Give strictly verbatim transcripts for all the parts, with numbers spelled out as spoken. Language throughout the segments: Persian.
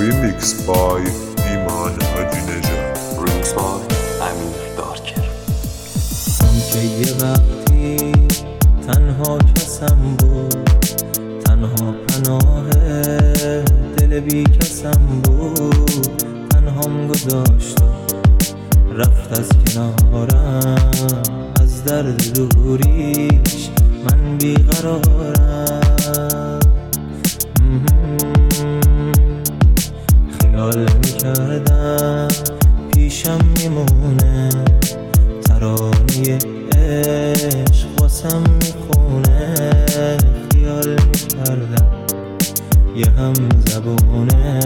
Remix by ایمان حاجی نژاد. Remix by امیر دارکر. که یه وقتی تنها کسم بود، تنها پناه دل بی کسم بود، تنهام گذاشت رفت از کنارم، از درد دوریش من بیقرارم. خیال میکردم پیشم میمونه، ترانه عشق واسم میخونه. خیال میکردم یه هم زبونه،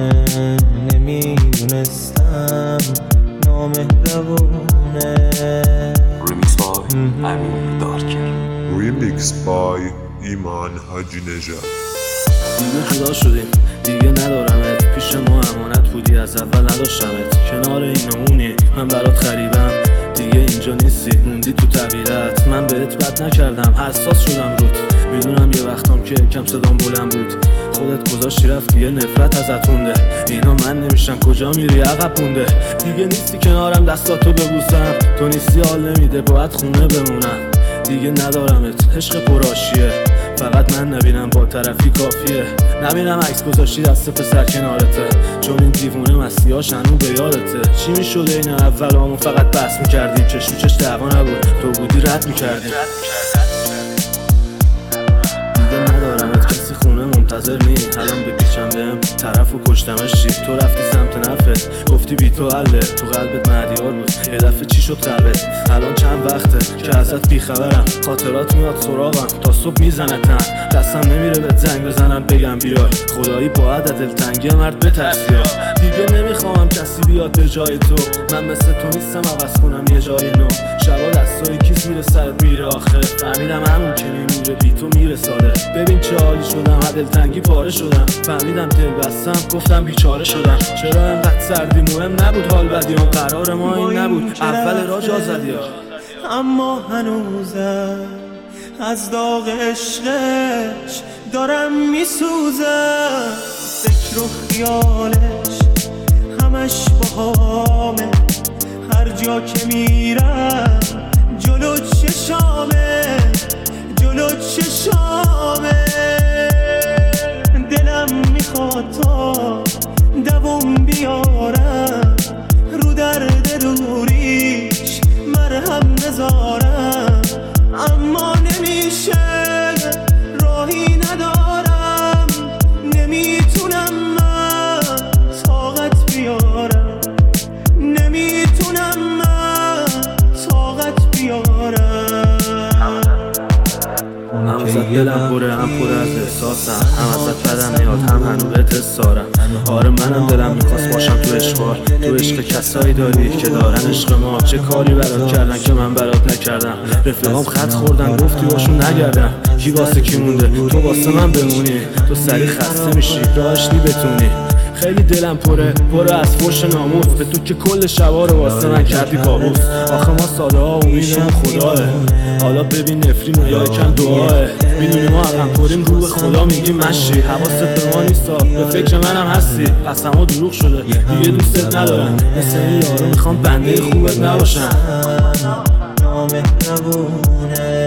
نمیدونستم نامهربونه. Remix by امیر دارکر. Remix by ایمان حاجی نژاد. دیگه جدا شدیم، دیگه ندارمت پیش ما، امانت بودی از اول نداشتمت. کنار اینمونی من برات خریبم، دیگه اینجا نیستی موندی تو تغییرات. من بهت بد نکردم، حساس شدم روت. میدونم یه وقتام که کم صدام بلند بود، خودت گذاشتی رفتی یه نفرت ازت مونده. اینا من نمیشن کجا میری عقب مونده. دیگه نیستی کنارم دستاتو ببوسم، تو نیستی حال نمیده باید خونه بمونم. دیگه ندارمت عشق پرآشیه، فقط من نبینم با طرفی کافیه. نبینم عکس گذاشتی دست پسر کنارته، چون این دیوونه مسیحاش هنو به یادته. چی میشده این اولامون فقط بس میکردیم، چش تو چش دعوا نبود تو بودی رد میکردیم. دیگه ندارمت کسی خونه منتظر نی، الان بپیچم بهم طرفو کشتمش چی. تو رفتی سمت نفت گفتی بی تو حله، تو قلبت مهدیار بود یه دفعه چی شد قلبت. الان چند وقته که ازت بیخبرم، خاطرات میاد سراغم تا صبح میزنتم. دستم نمیره بهت زنگ بزنم بگم بیای، خدایی باید از دلتنگی مرد بترسی. دیگه نمیخوام کسی بیاد به جای تو، من مثل تو نیستم عوض کنم یه جای نو. شبا دستای کیس میره سرت میره آخه، فهمیدم همون که میمیره بی تو میره ساده. ببین چه حالی شدم، از دلتنگی پاره شدم. فهمیدم دل بستم گفتم بیچاره شدم. چرا انقدر سردی مهم نبود حال بدیام، قرار ما این نبود اول را جا زدی. اما هنوزم از داغ عشقش دارم میسوزم. فکر و خیالش همش باهامه، هر جا که میرم جلو چشامه، جلو چشامه. دلم میخواد تا دوام بیارم، رو درد دوریش مرهم نذارم. اما نمیشه، راهی ندارم، نمیتونم من طاقت بیارم، نمیتونم من طاقت بیارم. هم ازت دلم پره هم پره از احساسم، هم ازت بدم میاد هم هنو بهت حسارم. آره منم دلم میخواست باشم تو عشقار، تو عشق کسایی داری که دارن عشق ما. چه کاری برات کردن که من برات نکردم، رفیقام خط خوردن گفتی باشون نگردم. کی واسه کی مونده تو واسه من بمونی، تو سری خسته میشی راهش نی بتونی. خیلی دلم پره پره از فوش ناموس، به تو که کل شبا رو واسه من کردی کابوس. آخه ما ساده ها امیدمون خداه، حالا ببین نفرین و یا یکم دعاه. میدونی ما عقم پریم رو به خدا میگیم مشی، حواست به ما نیستا به فکر منم هستی. پس اما دروغ شده دیگه دوستت ندارم، مثل این یارو میخوام بنده خوبت نباشم. نامهربونه.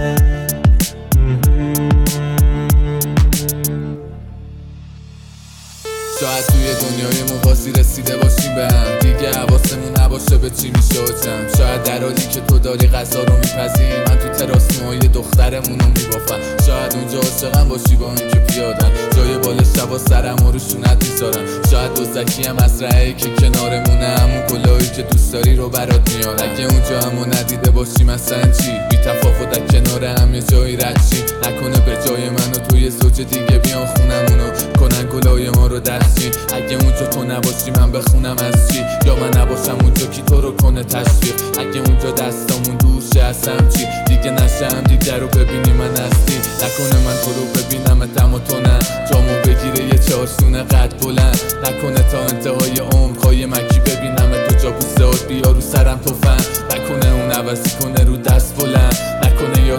شاید توی دنیای موازی رسیده باشیم به هم، دیگه حواسمون نباشه به چی میشه و چم. شاید در حالی که تو داری غذا رو میپزیم، من تو تراس موهای دخترمون رو میبافم. شاید اونجا عاشقم باشی با اینکه پیادن، جای بال شبا سرم و روشونت میذارم. شاید دوزکی هم از رهی که کنارمونه، همون کلاهی که دوست داری رو برات میارم. اگه اونجا همو ندیده باشی مثلا چی، بی تفاوت در کنار هم یه جایی رد چی. نکنه به جای من و تو یه زوج دیگه بیان خونمونو کنن گلای ما رو دستچین. اگه اونجا تو نباشی من بخونم از چی، یا من نباشم اونجا کی تو رو کنه تشویق. اگه اونجا دستامون دوشه هستم چی، دیگه نشم دیگه رو ببینی من هستی. نکنه من تو رو ببینم اتم و تو نه، جامو بگیره یه چارسونه قد بلند. نکنه تا انتهای عمر خواهی مکی ببینم تو جا بوسهات بیا رو سرم تو فهم. نکنه اون عوضی کنه رو دست بلند، نکنه یاد تو بگیره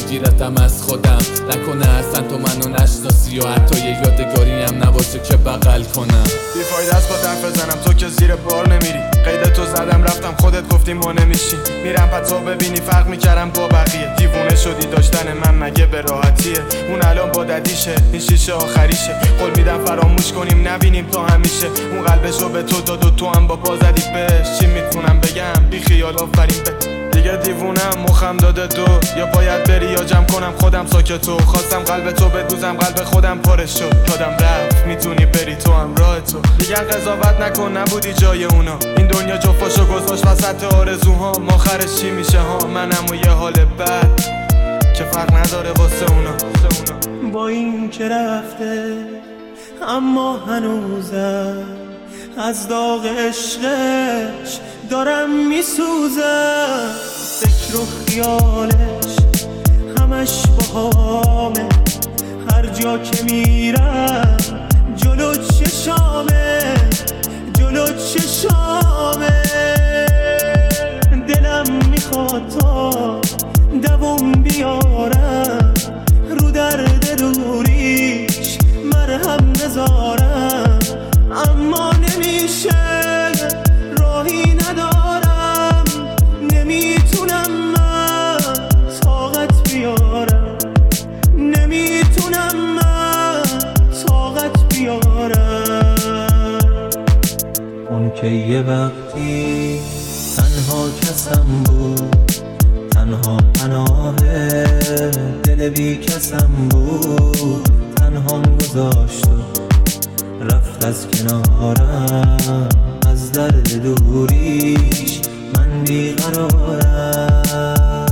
گیرتم از خودم، نکنه اصلا تو منو نشناسی و حتی یه یادگاری هم نباشه که بغل کنم. بیفاید است با حرف بزنم تو که زیر بار نمیری، قید تو زدم رفتم خودت گفتی ما نمیشیم. میرم پس تو ببینی فرق میکردم با بقیه، دیوونه شدی داشتن من مگه به راحتیه؟ اون الان با ددیشه، این شیشه آخریشه. قول میدم فراموش کنیم نبینیم تا همیشه. اون قلبشو به تو داد و تو هم با پا زدی بهش. چی میتونم بگم بی خیال آفرین به دیگه دیوونم مخم داده دو، یا باید بری یا جمع کنم خودم ساکتو. خواستم قلب تو بدوزم قلب خودم پرش شد، یادم رفت میتونی بری تو هم راه تو. دیگه قضاوت نکن نبودی جای اونا، این دنیا جفاشو گذاشت وسط آرزوها. آخرش چی میشه ها؟ منم و یه حال بد که فرق نداره واسه اونا. با این که رفته اما هنوزم از داغ عشقش دارم میسوزم. فکر و خیالش همش باهامه، هر جا که میرم جلو چشامه، جلو چشامه. دلم میخواد تا دوام بیارم، رو درد دوریش مرهم نذارم، اما نمیشه راهی ندارم. نمیتونم من طاقت بیارم، نمیتونم من طاقت بیارم. اون که یه وقتی تنها کسم بود، تنها پناه دل بی کسم بود، تنهام گذاشت و رفت از کنارم. از درد دوریش من بیقرارم.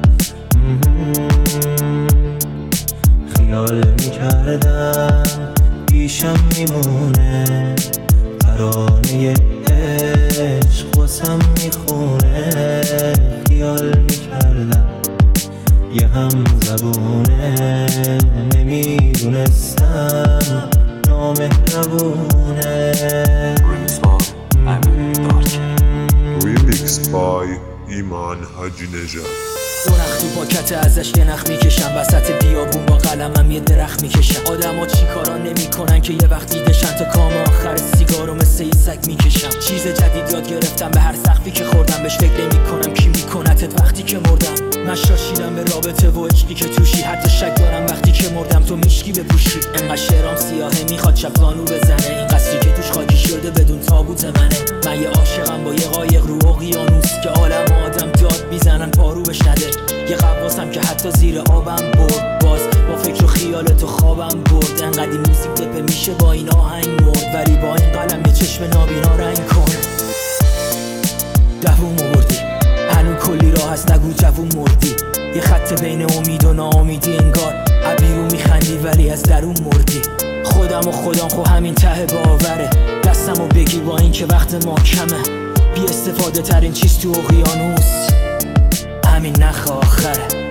خیال میکردم پیشم میمونه، ترانه عشق واسم میخونه. خیال میکردم یه هم زبونه، نمیدونستم نامهربونه. Remix by امین دارکر. Remix by ایمان حاجی نژاد. درخت تو پاکت ازش یه نخ میکشم، وسط بیابون با قلمم یه درخت میکشم. آدم ها چی کارا نمیکنن که یه وقت دیدشن، تا کام آخر سیگارو مثل یه سگ میکشم. چیز جدید یاد گرفتم، به هر سقفی که خوردم بهش فکر نمیکنم کی میکنتت وقتی که مردم. من شاشیدم به رابطه و عشقی که توشی، حتی شک دارم وقتی که مردم تو میشکی بپوشی. انقدر شعرام سیاهه میخواد شب زانو بزنه، این قصری که توش خاکی شده بدون تابوت منه. من یه عاشقم با یه قایق رو اقیانوس، که عالم آدم داد میزنن پارو بش نده. یه قواسم که حتی زیر آبم برد، باز با فکر و خیال تو خوابم برد. انقدر این موزیک دپه میشه با این آهنگ مرد، ولی با این قلم یه چشم نابینا رنگ کن. دووم آوردی هنو کلی راه هست، نگو جوون مردی. یه خط بین امید و ناامیدی، انگار عبیرو میخندی ولی از درون مردی. خودم و خودم خو همین ته باوره، دستمو بگیر با این که وقت ما کمه. بی استفاده ترین چیز تو اقیانوس همین نخ آخره.